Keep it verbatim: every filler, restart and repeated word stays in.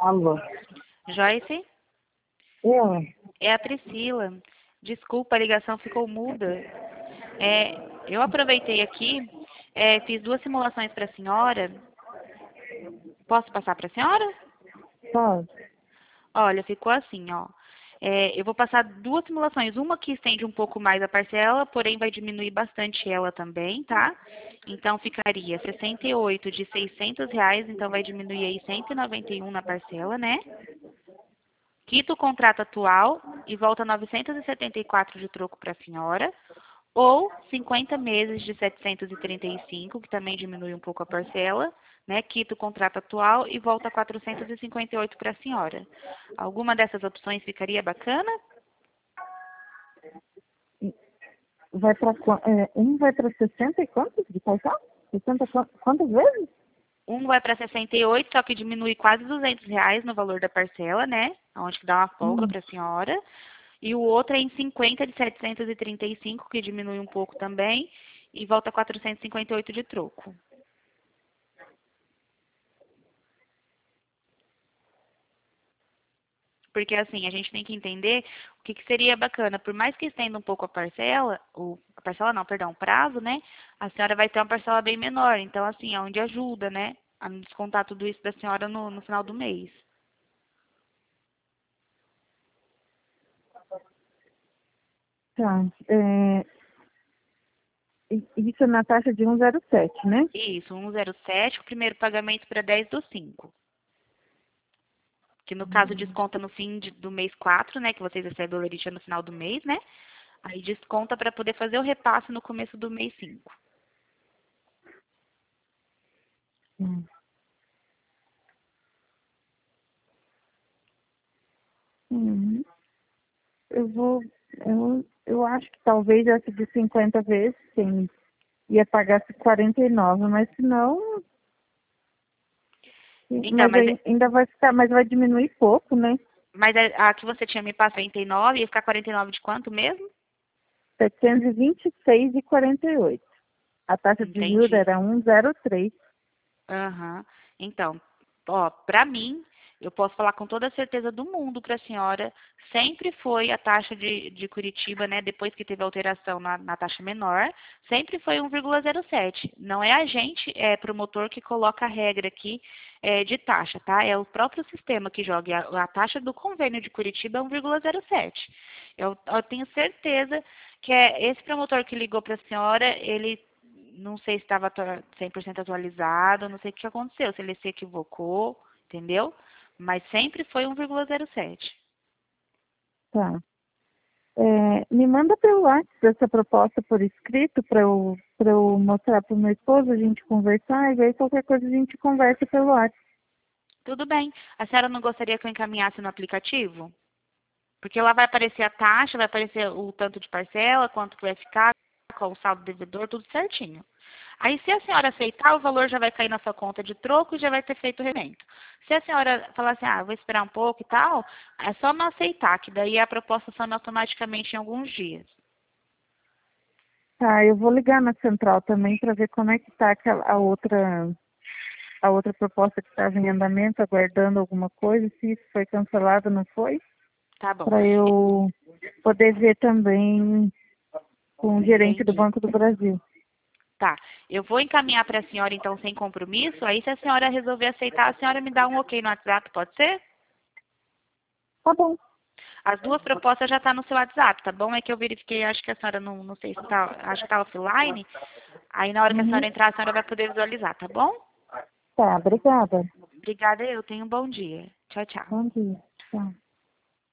Alô? Joyce? Eu? É a Priscila. Desculpa, a ligação ficou muda. É, eu aproveitei aqui, é, fiz duas simulações para a senhora. Posso passar para a senhora? Pode. Olha, ficou assim, ó. É, eu vou passar duas simulações. Uma que estende um pouco mais a parcela, porém vai diminuir bastante ela também, tá? Então ficaria sessenta e oito de seiscentos reais, então vai diminuir aí cento e noventa e um na parcela, né? Quita o contrato atual e volta novecentos e setenta e quatro de troco para a senhora. Ou cinquenta meses de setecentos e trinta e cinco, que também diminui um pouco a parcela, né? Quita o contrato atual e volta quatrocentos e cinquenta e oito para a senhora. Alguma dessas opções ficaria bacana? Vai pra, qua- é, um vai para sessenta e quantos de paixão? sessenta quan- quantas vezes? Um vai para sessenta e oito, só que diminui quase duzentos reais no valor da parcela, né? Onde que dá uma folga Hum, para a senhora. E o outro é em cinquenta de setecentos e trinta e cinco, que diminui um pouco também, e volta quatrocentos e cinquenta e oito de troco. Porque assim, a gente tem que entender o que, que seria bacana. Por mais que estenda um pouco a parcela, o, a parcela não, perdão, o prazo, né? A senhora vai ter uma parcela bem menor. Então, assim, é onde ajuda, né? A descontar tudo isso da senhora no, no final do mês. tá. É, i- isso é na taxa de cento e sete, né? Isso, cento e sete, o primeiro pagamento para dez do cinco. Que no caso desconta no fim de- do mês quatro, né? Que vocês recebem o lerite no final do mês, né? Aí desconta para poder fazer o repasse no começo do mês cinco. Hum. Hum. Eu vou. Eu, eu acho que talvez essa de cinquenta vezes, sim, ia pagar quarenta e nove, mas se não. Então, Mas mas aí ainda vai ficar, mas vai diminuir pouco, né? Mas a, a que você tinha me passado quarenta e nove, ia ficar quarenta e nove de quanto mesmo? setecentos e vinte e seis e quarenta e oito. A taxa de juros Entendi. era cento e três. Aham. Então, ó, pra mim, eu posso falar com toda a certeza do mundo para a senhora, sempre foi a taxa de, de Curitiba, né, depois que teve alteração na, na taxa menor, sempre foi um vírgula zero sete. Não é a gente, é promotor, que coloca a regra aqui é, de taxa, tá? É o próprio sistema que joga. E A, a taxa do convênio de Curitiba é um vírgula zero sete. Eu, eu tenho certeza que é esse promotor que ligou para a senhora, ele não sei se estava cem por cento atualizado, não sei o que aconteceu, se ele se equivocou, entendeu? Mas sempre foi um vírgula zero sete. Tá. É, me manda pelo WhatsApp essa proposta por escrito para eu, para eu mostrar para o meu esposo, a gente conversar, e aí qualquer coisa a gente conversa pelo WhatsApp. Tudo bem. A senhora não gostaria que eu encaminhasse no aplicativo? Porque lá vai aparecer a taxa, vai aparecer o tanto de parcela, quanto que vai ficar, qual o saldo devedor, tudo certinho. Aí, se a senhora aceitar, o valor já vai cair na sua conta de troco e já vai ter feito o remento. Se a senhora falar assim, ah, vou esperar um pouco e tal, é só não aceitar, que daí a proposta some automaticamente em alguns dias. Tá, eu vou ligar na central também para ver como é que está aquela, a outra, a outra proposta que estava em andamento, aguardando alguma coisa, se isso foi cancelado ou não foi, Tá bom. para eu poder ver também com o gerente do Entendi. Banco do Brasil. Tá. Eu vou encaminhar para a senhora, então, sem compromisso. Aí, se a senhora resolver aceitar, a senhora me dá um ok no WhatsApp, pode ser? Tá bom. As duas propostas já estão no seu WhatsApp, tá bom? É que eu verifiquei, acho que a senhora não, não sei se tá, acho que tá offline. Aí, na hora que a Uhum. senhora entrar, a senhora vai poder visualizar, tá bom? Tá, obrigada. Obrigada, eu tenho um bom dia. Tchau, tchau. Bom dia. Tchau.